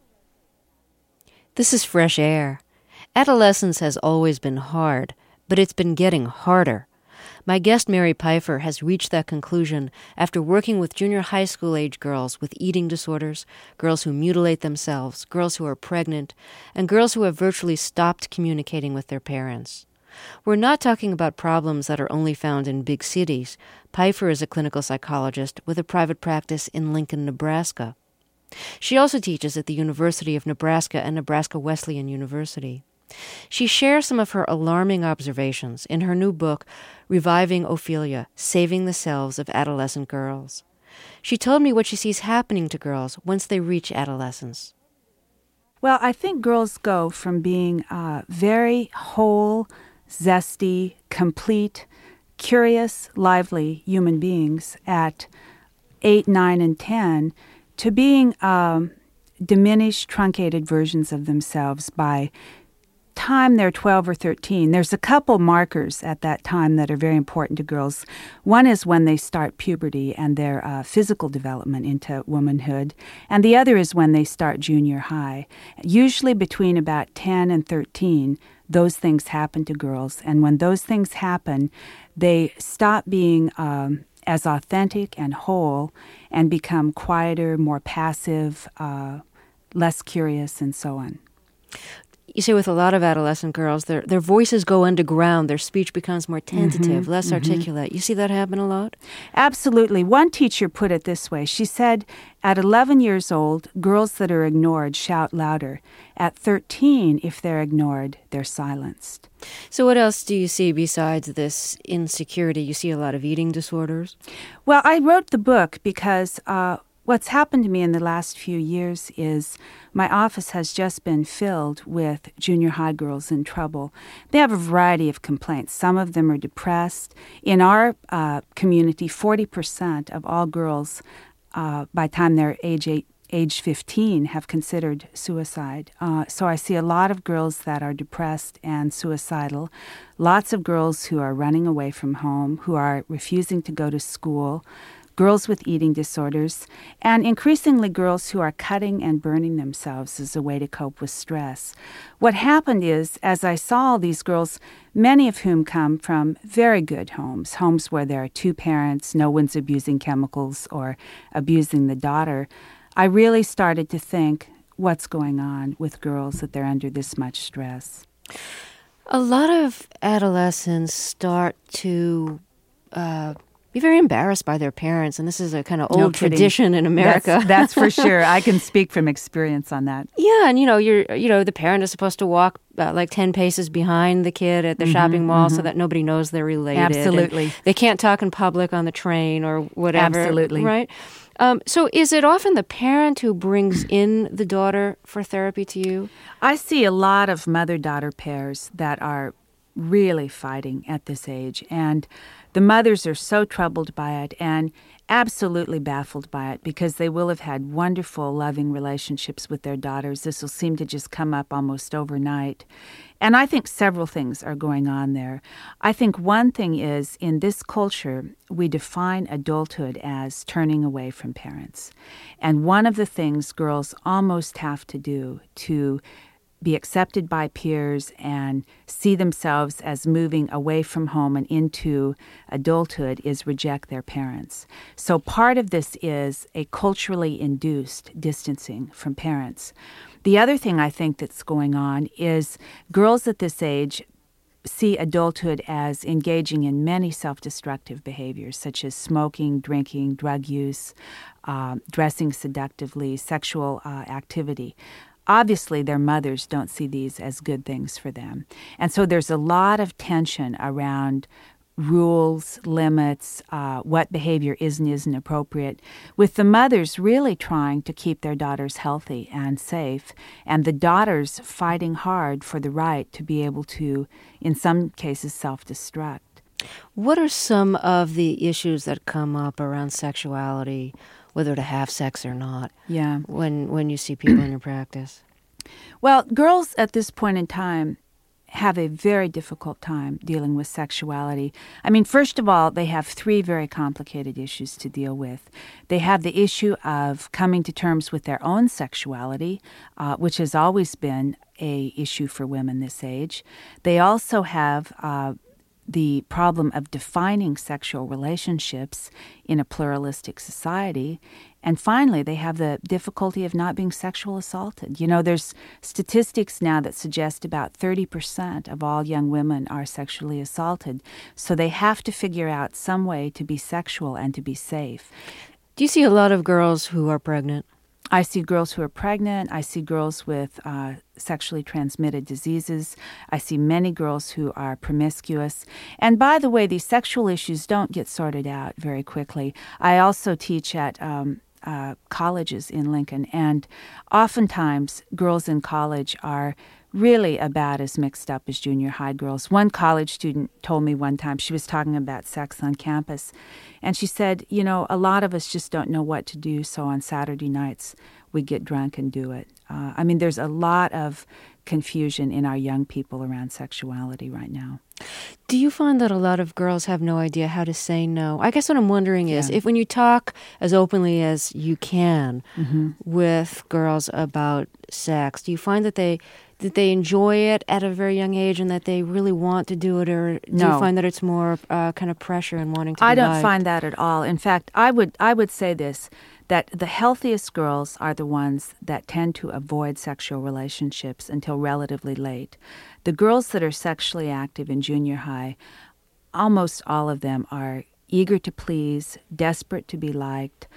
This is Fresh Air. Adolescence has always been hard, but it's been getting harder. My guest, Mary Pfeiffer, has reached that conclusion after working with junior high school-age girls with eating disorders, girls who mutilate themselves, girls who are pregnant, and girls who have virtually stopped communicating with their parents. We're not talking about problems that are only found in big cities. Pfeiffer is a clinical psychologist with a private practice in Lincoln, Nebraska. She also teaches at the University of Nebraska and Nebraska Wesleyan University. She shares some of her alarming observations in her new book, Reviving Ophelia, Saving the Selves of Adolescent Girls. She told me what she sees happening to girls once they reach adolescence. Well, I think girls go from being very whole, zesty, complete, curious, lively human beings at 8, 9, and 10 to being diminished, truncated versions of themselves by time they're 12 or 13. There's a couple markers at that time that are very important to girls. One is when they start puberty and their physical development into womanhood, and the other is when they start junior high. Usually between about 10 and 13, those things happen to girls, and when those things happen, they stop being as authentic and whole and become quieter, more passive, less curious, and so on. You see, with a lot of adolescent girls, their voices go underground. Their speech becomes more tentative, less articulate. You see that happen a lot? Absolutely. One teacher put it this way. She said, at 11 years old, girls that are ignored shout louder. At 13, if they're ignored, they're silenced. So what else do you see besides this insecurity? You see a lot of eating disorders? Well, I wrote the book because what's happened to me in the last few years is my office has just been filled with junior high girls in trouble. They have a variety of complaints. Some of them are depressed. In our community, 40% of all girls, by the time they're age 15, have considered suicide. So I see a lot of girls that are depressed and suicidal, lots of girls who are running away from home, who are refusing to go to school, girls with eating disorders, and increasingly girls who are cutting and burning themselves as a way to cope with stress. What happened is, as I saw all these girls, many of whom come from very good homes where there are 2 parents, no one's abusing chemicals or abusing the daughter, I really started to think, what's going on with girls that they're under this much stress? A lot of adolescents start to be very embarrassed by their parents, and this is a kind of old tradition in America. That's for sure. I can speak from experience on that. Yeah, and the parent is supposed to walk like 10 paces behind the kid at the shopping mall so that nobody knows they're related. Absolutely. They can't talk in public on the train or whatever. Absolutely. Right? So is it often the parent who brings in the daughter for therapy to you? I see a lot of mother-daughter pairs that are really fighting at this age, and the mothers are so troubled by it and absolutely baffled by it because they will have had wonderful, loving relationships with their daughters. This will seem to just come up almost overnight. And I think several things are going on there. I think one thing is, in this culture, we define adulthood as turning away from parents. And one of the things girls almost have to do to be accepted by peers and see themselves as moving away from home and into adulthood is reject their parents. So part of this is a culturally induced distancing from parents. The other thing I think that's going on is girls at this age see adulthood as engaging in many self-destructive behaviors, such as smoking, drinking, drug use, dressing seductively, sexual activity. Obviously, their mothers don't see these as good things for them. And so there's a lot of tension around rules, limits, what behavior is and isn't appropriate, with the mothers really trying to keep their daughters healthy and safe, and the daughters fighting hard for the right to be able to, in some cases, self-destruct. What are some of the issues that come up around sexuality, whether to have sex or not, when you see people in your practice? Well, girls at this point in time have a very difficult time dealing with sexuality. I mean, first of all, they have three very complicated issues to deal with. They have the issue of coming to terms with their own sexuality, which has always been an issue for women this age. They also have the problem of defining sexual relationships in a pluralistic society. And finally, they have the difficulty of not being sexual assaulted. You know, there's statistics now that suggest about 30% of all young women are sexually assaulted. So they have to figure out some way to be sexual and to be safe. Do you see a lot of girls who are pregnant? I see girls who are pregnant. I see girls with sexually transmitted diseases. I see many girls who are promiscuous. And by the way, these sexual issues don't get sorted out very quickly. I also teach at colleges in Lincoln, and oftentimes girls in college are really about as mixed up as junior high girls. One college student told me one time, she was talking about sex on campus, and she said, you know, a lot of us just don't know what to do, so on Saturday nights we get drunk and do it. I mean, there's a lot of confusion in our young people around sexuality right now. Do you find that a lot of girls have no idea how to say no? I guess what I'm wondering is, if when you talk as openly as you can with girls about sex, do you find that they enjoy it at a very young age and that they really want to do it, or do you find that it's more kind of pressure and wanting to be I don't liked? find that at all. In fact, I would say this, that the healthiest girls are the ones that tend to avoid sexual relationships until relatively late. The girls that are sexually active in junior high, almost all of them are eager to please, desperate to be liked,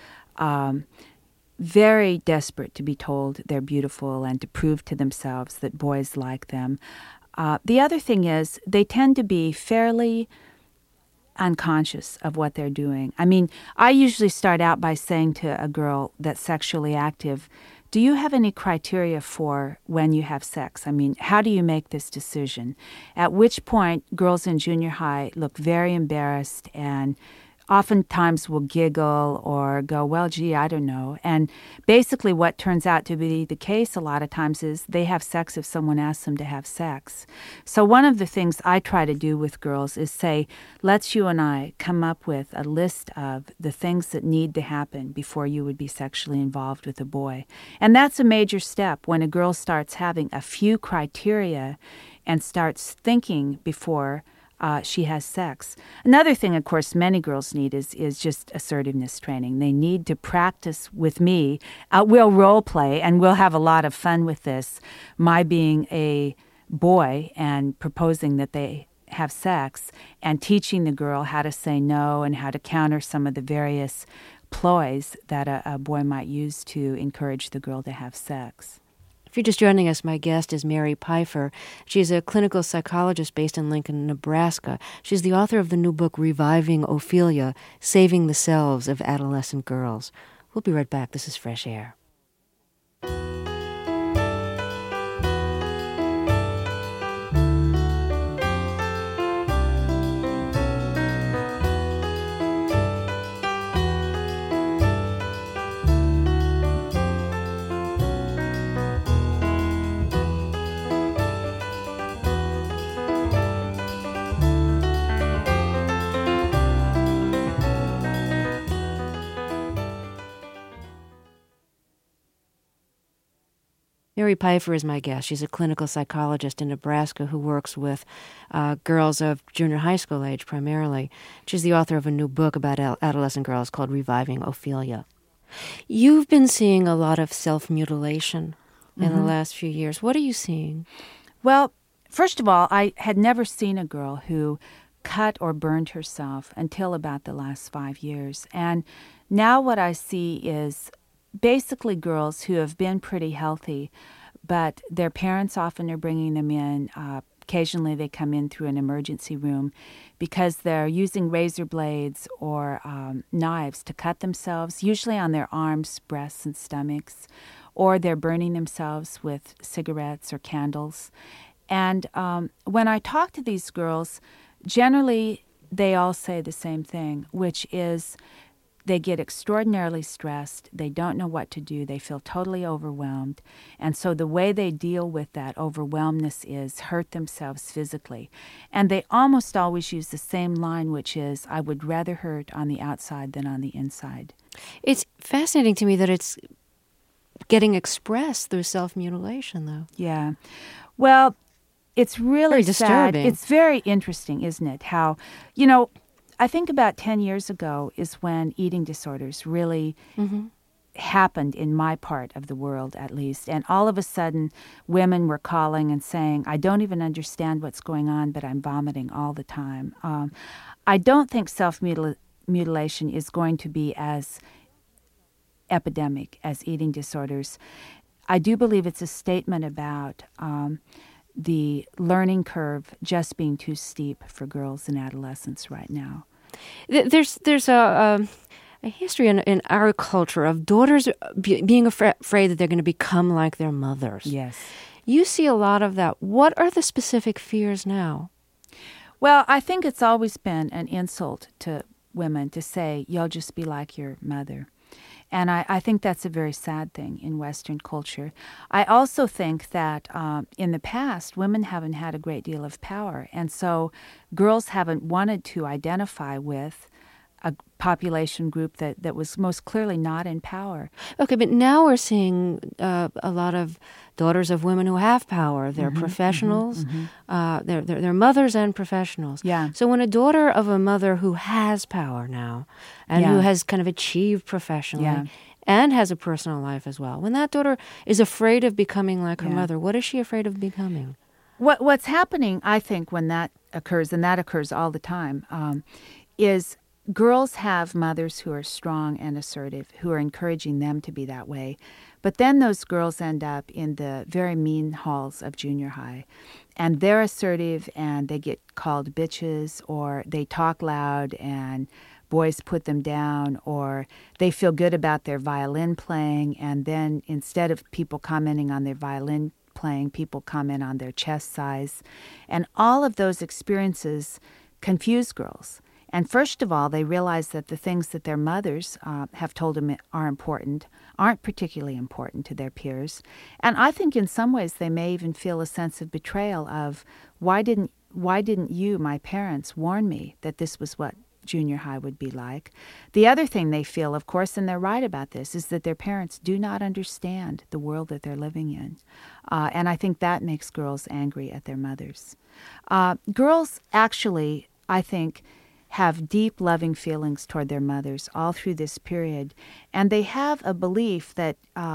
very desperate to be told they're beautiful and to prove to themselves that boys like them. The other thing is they tend to be fairly unconscious of what they're doing. I mean, I usually start out by saying to a girl that's sexually active, do you have any criteria for when you have sex? I mean, how do you make this decision? At which point, girls in junior high look very embarrassed and oftentimes will giggle or go, well, gee, I don't know. And basically what turns out to be the case a lot of times is they have sex if someone asks them to have sex. So one of the things I try to do with girls is say, let's you and I come up with a list of the things that need to happen before you would be sexually involved with a boy. And that's a major step when a girl starts having a few criteria and starts thinking before she has sex. Another thing, of course, many girls need is just assertiveness training. They need to practice with me. We'll role play, and we'll have a lot of fun with this. My being a boy and proposing that they have sex and teaching the girl how to say no and how to counter some of the various ploys that a boy might use to encourage the girl to have sex. If you're just joining us, my guest is Mary Pfeiffer. She's a clinical psychologist based in Lincoln, Nebraska. She's the author of the new book, Reviving Ophelia, Saving the Selves of Adolescent Girls. We'll be right back. This is Fresh Air. Mary Pfeiffer is my guest. She's a clinical psychologist in Nebraska who works with girls of junior high school age primarily. She's the author of a new book about adolescent girls called Reviving Ophelia. You've been seeing a lot of self-mutilation in the last few years. What are you seeing? Well, first of all, I had never seen a girl who cut or burned herself until about the last 5 years. And now what I see is basically girls who have been pretty healthy, but their parents often are bringing them in. Occasionally they come in through an emergency room because they're using razor blades or knives to cut themselves, usually on their arms, breasts, and stomachs, or they're burning themselves with cigarettes or candles. And when I talk to these girls, generally they all say the same thing, which is they get extraordinarily stressed. They don't know what to do. They feel totally overwhelmed. And so the way they deal with that overwhelmness is hurt themselves physically. And they almost always use the same line, which is, I would rather hurt on the outside than on the inside. It's fascinating to me that it's getting expressed through self-mutilation, though. Yeah. Well, it's really very disturbing. Sad. It's very interesting, isn't it? How, I think about 10 years ago is when eating disorders really happened in my part of the world, at least. And all of a sudden, women were calling and saying, I don't even understand what's going on, but I'm vomiting all the time. I don't think self-mutilation is going to be as epidemic as eating disorders. I do believe it's a statement about the learning curve just being too steep for girls and adolescents right now. There's a history in our culture of daughters being afraid that they're going to become like their mothers. Yes. You see a lot of that. What are the specific fears now? Well, I think it's always been an insult to women to say, you'll just be like your mother. And I think that's a very sad thing in Western culture. I also think that in the past, women haven't had a great deal of power. And so girls haven't wanted to identify with a population group that was most clearly not in power. Okay, but now we're seeing a lot of daughters of women who have power. They're professionals. They're mothers and professionals. Yeah. So when a daughter of a mother who has power now and who has kind of achieved professionally and has a personal life as well, when that daughter is afraid of becoming like her mother, what is she afraid of becoming? What's happening, I think, when that occurs, and that occurs all the time, is girls have mothers who are strong and assertive, who are encouraging them to be that way. But then those girls end up in the very mean halls of junior high. And they're assertive and they get called bitches, or they talk loud and boys put them down, or they feel good about their violin playing. And then instead of people commenting on their violin playing, people comment on their chest size. And all of those experiences confuse girls. And first of all, they realize that the things that their mothers have told them are important aren't particularly important to their peers. And I think in some ways they may even feel a sense of betrayal of, why didn't you, my parents, warn me that this was what junior high would be like? The other thing they feel, of course, and they're right about this, is that their parents do not understand the world that they're living in. And I think that makes girls angry at their mothers. Girls actually, I think, have deep loving feelings toward their mothers all through this period. And they have a belief that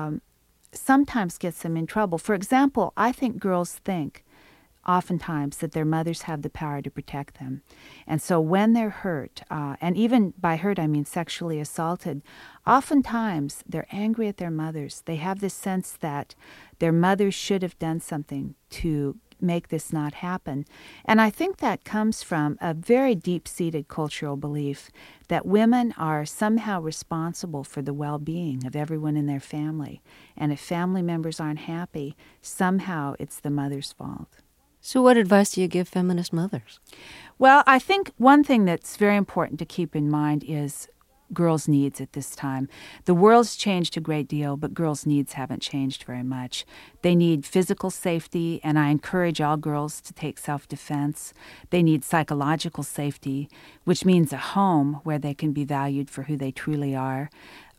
sometimes gets them in trouble. For example, I think girls think oftentimes that their mothers have the power to protect them. And so when they're hurt, and even by hurt I mean sexually assaulted, oftentimes they're angry at their mothers. They have this sense that their mothers should have done something to make this not happen. And I think that comes from a very deep-seated cultural belief that women are somehow responsible for the well-being of everyone in their family. And if family members aren't happy, somehow it's the mother's fault. So what advice do you give feminist mothers? Well, I think one thing that's very important to keep in mind is girls' needs at this time. The world's changed a great deal, but girls' needs haven't changed very much. They need physical safety, and I encourage all girls to take self-defense. They need psychological safety, which means a home where they can be valued for who they truly are.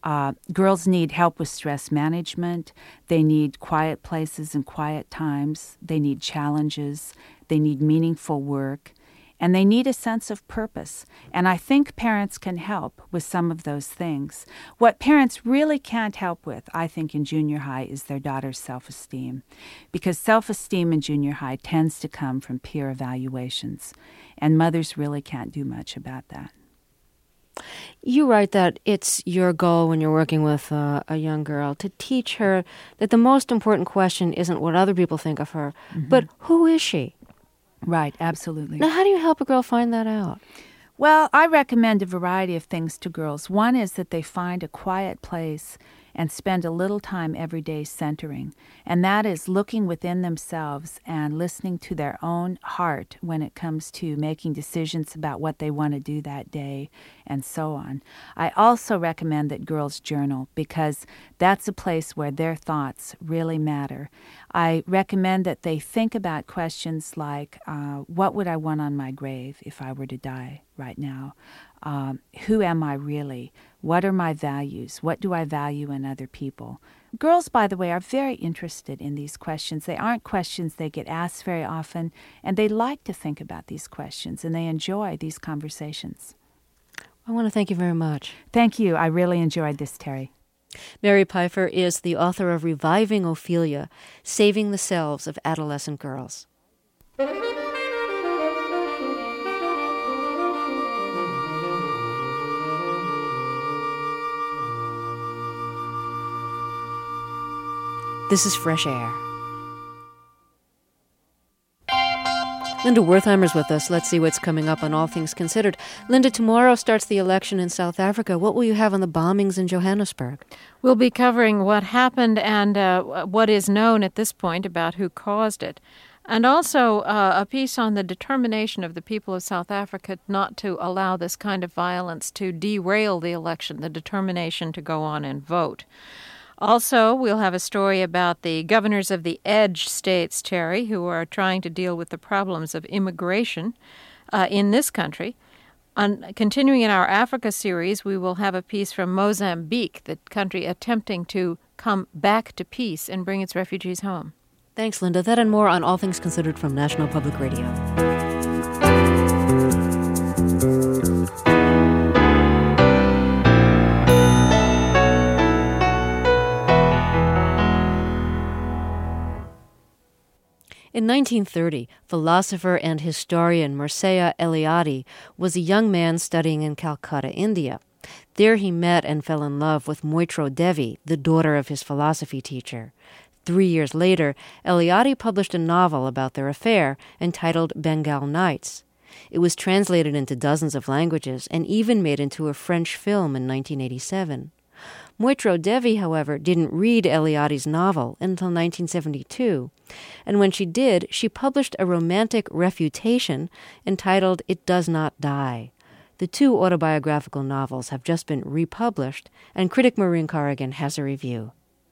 Girls need help with stress management. They need quiet places and quiet times. They need challenges. They need meaningful work. And they need a sense of purpose. And I think parents can help with some of those things. What parents really can't help with, I think, in junior high is their daughter's self-esteem. Because self-esteem in junior high tends to come from peer evaluations. And mothers really can't do much about that. You write that it's your goal when you're working with a young girl to teach her that the most important question isn't what other people think of her, but who is she? Right, absolutely. Now, how do you help a girl find that out? Well, I recommend a variety of things to girls. One is that they find a quiet place and spend a little time every day centering. And that is looking within themselves and listening to their own heart when it comes to making decisions about what they want to do that day and so on. I also recommend that girls journal because that's a place where their thoughts really matter. I recommend that they think about questions like, what would I want on my grave if I were to die right now? Who am I really? What are my values? What do I value in other people? Girls, by the way, are very interested in these questions. They aren't questions they get asked very often, and they like to think about these questions, and they enjoy these conversations. I want to thank you very much. Thank you. I really enjoyed this, Terry. Mary Pipher is the author of Reviving Ophelia, Saving the Selves of Adolescent Girls. This is Fresh Air. Linda Wertheimer's with us. Let's see what's coming up on All Things Considered. Linda, tomorrow starts the election in South Africa. What will you have on the bombings in Johannesburg? We'll be covering what happened and what is known at this point about who caused it. And also a piece on the determination of the people of South Africa not to allow this kind of violence to derail the election, the determination to go on and vote. Also, we'll have a story about the governors of the Edge states, Terry, who are trying to deal with the problems of immigration in this country. Continuing in our Africa series, we will have a piece from Mozambique, the country attempting to come back to peace and bring its refugees home. Thanks, Linda. That and more on All Things Considered from National Public Radio. In 1930, philosopher and historian Mircea Eliade was a young man studying in Calcutta, India. There he met and fell in love with Moitro Devi, the daughter of his philosophy teacher. 3 years later, Eliade published a novel about their affair entitled Bengal Nights. It was translated into dozens of languages and even made into a French film in 1987. Moitro Devi, however, didn't read Eliade's novel until 1972, and when she did, she published a romantic refutation entitled It Does Not Die. The two autobiographical novels have just been republished, and critic Maureen Corrigan has a review.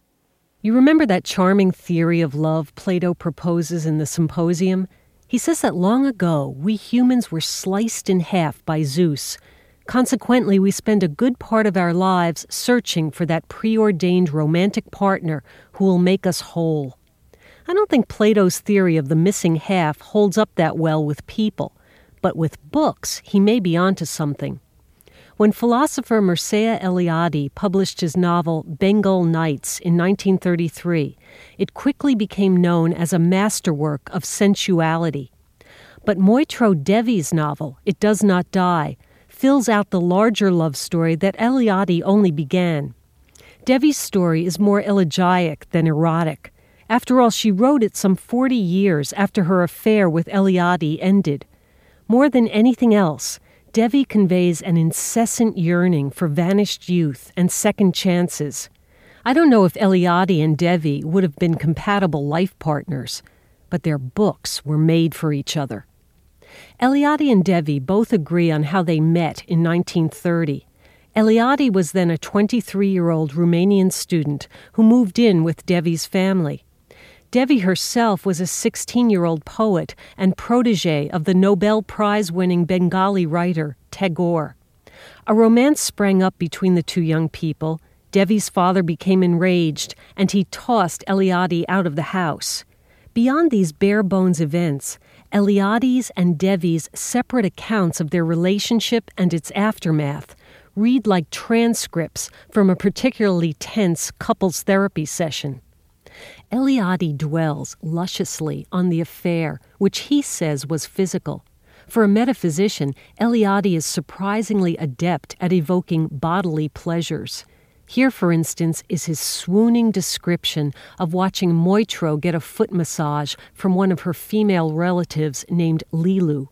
You remember that charming theory of love Plato proposes in the Symposium? He says that long ago, we humans were sliced in half by Zeus. Consequently, we spend a good part of our lives searching for that preordained romantic partner who will make us whole. I don't think Plato's theory of the missing half holds up that well with people, but with books, he may be onto something. When philosopher Mircea Eliade published his novel Bengal Nights in 1933, it quickly became known as a masterwork of sensuality. But Moitro Devi's novel, It Does Not Die, fills out the larger love story that Eliade only began. Devi's story is more elegiac than erotic. After all, she wrote it some 40 years after her affair with Eliade ended. More than anything else, Devi conveys an incessant yearning for vanished youth and second chances. I don't know if Eliade and Devi would have been compatible life partners, but their books were made for each other. Eliade and Devi both agree on how they met in 1930. Eliade was then a 23-year-old Romanian student who moved in with Devi's family. Devi herself was a 16-year-old poet and protege of the Nobel Prize-winning Bengali writer Tagore. A romance sprang up between the two young people. Devi's father became enraged, and he tossed Eliade out of the house. Beyond these bare-bones events, Eliade's and Devi's separate accounts of their relationship and its aftermath read like transcripts from a particularly tense couples therapy session. Eliade dwells lusciously on the affair, which he says was physical. For a metaphysician, Eliade is surprisingly adept at evoking bodily pleasures. Here, for instance, is his swooning description of watching Moitro get a foot massage from one of her female relatives named Lilu.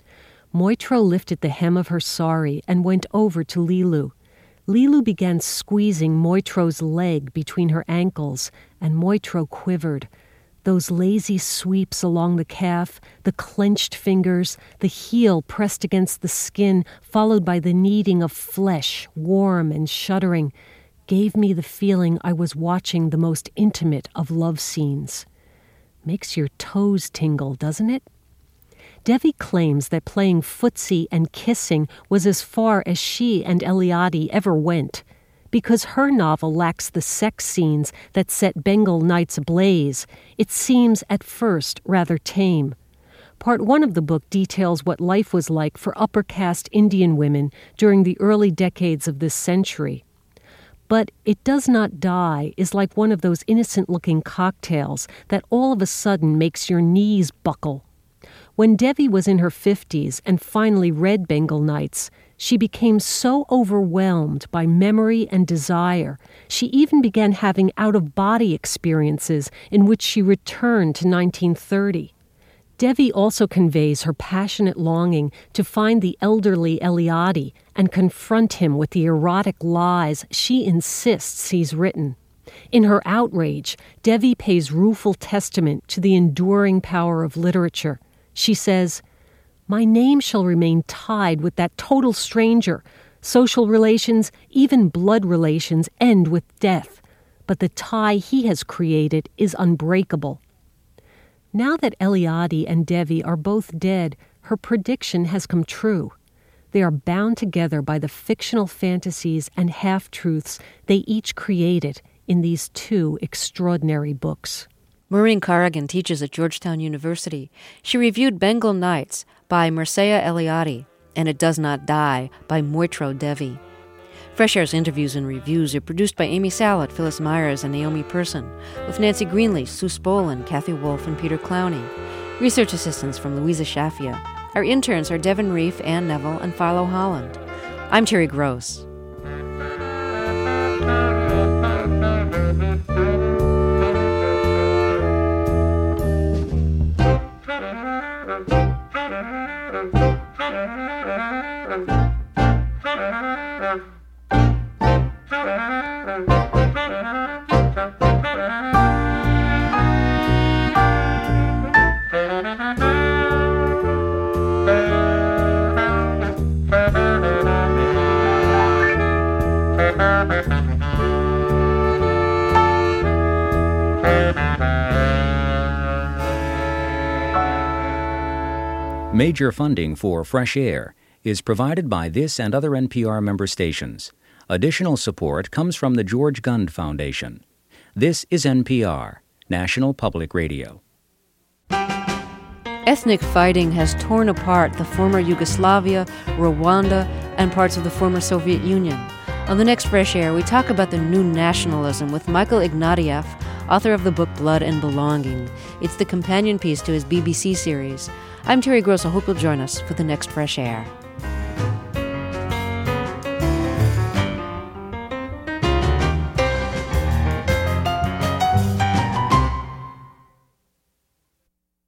Moitro lifted the hem of her sari and went over to Lilu. Lilu began squeezing Moitro's leg between her ankles, and Moitro quivered. Those lazy sweeps along the calf, the clenched fingers, the heel pressed against the skin, followed by the kneading of flesh, warm and shuddering, gave me the feeling I was watching the most intimate of love scenes. Makes your toes tingle, doesn't it? Devi claims that playing footsie and kissing was as far as she and Eliade ever went, because her novel lacks the sex scenes that set Bengal nights ablaze. It seems at first rather tame. Part 1 of the book details what life was like for upper caste Indian women during the early decades of this century. But It Does Not Die is like one of those innocent-looking cocktails that all of a sudden makes your knees buckle. When Devi was in her 50s and finally read Bengal Nights, she became so overwhelmed by memory and desire, she even began having out-of-body experiences in which she returned to 1930. Devi also conveys her passionate longing to find the elderly Eliade and confront him with the erotic lies she insists he's written. In her outrage, Devi pays rueful testament to the enduring power of literature. She says, "My name shall remain tied with that total stranger. Social relations, even blood relations, end with death. But the tie he has created is unbreakable." Now that Eliade and Devi are both dead, her prediction has come true. They are bound together by the fictional fantasies and half-truths they each created in these two extraordinary books. Maureen Corrigan teaches at Georgetown University. She reviewed Bengal Nights by Mircea Eliade and It Does Not Die by Moitro Devi. Fresh Air's interviews and reviews are produced by Amy Salat, Phyllis Myers, and Naomi Person, with Nancy Greenlee, Sue Spolin, Kathy Wolf, and Peter Clowney. Research assistance from Louisa Shafia. Our interns are Devin Reif, Ann Neville, and Philo Holland. I'm Terry Gross. Major funding for Fresh Air is provided by this and other NPR member stations. Additional support comes from the George Gund Foundation. This is NPR, National Public Radio. Ethnic fighting has torn apart the former Yugoslavia, Rwanda, and parts of the former Soviet Union. On the next Fresh Air, we talk about the new nationalism with Michael Ignatieff, author of the book Blood and Belonging. It's the companion piece to his BBC series. I'm Terry Gross. I hope you'll join us for the next Fresh Air.